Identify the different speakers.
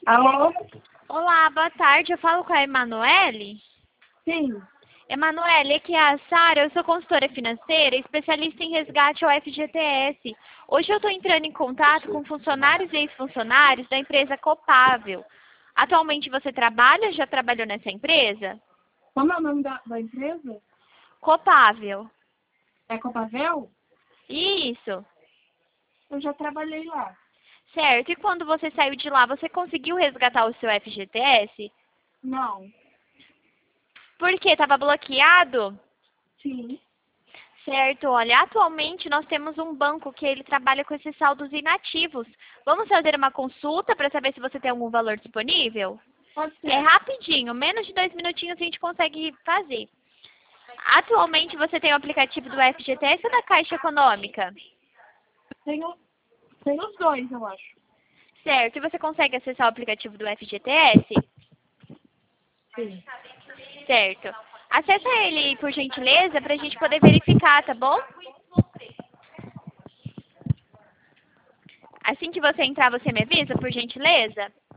Speaker 1: Alô?
Speaker 2: Olá, boa tarde. Eu falo com a Emanuele.
Speaker 1: Sim.
Speaker 2: Emanuele, aqui é a Sara. Eu sou consultora financeira e especialista em resgate ao FGTS. Hoje eu estou entrando em contato com funcionários e ex-funcionários da empresa Copável. Atualmente você trabalha? Já trabalhou nessa empresa?
Speaker 1: Como é o nome da empresa?
Speaker 2: Copável.
Speaker 1: É Copavel?
Speaker 2: Isso.
Speaker 1: Eu já trabalhei lá.
Speaker 2: Certo. E quando você saiu de lá, você conseguiu resgatar o seu FGTS?
Speaker 1: Não.
Speaker 2: Por quê? Estava bloqueado?
Speaker 1: Sim.
Speaker 2: Certo, olha, atualmente nós temos um banco que ele trabalha com esses saldos inativos. Vamos fazer uma consulta para saber se você tem algum valor disponível?
Speaker 1: Pode ser.
Speaker 2: É rapidinho, menos de 2 minutinhos a gente consegue fazer. Atualmente você tem o aplicativo do FGTS ou da Caixa Econômica?
Speaker 1: Tem os dois, eu acho.
Speaker 2: Certo, e você consegue acessar o aplicativo do FGTS?
Speaker 1: Sim.
Speaker 2: Certo. Acessa ele, por gentileza, para a gente poder verificar, tá bom? Assim que você entrar, você me avisa, por gentileza?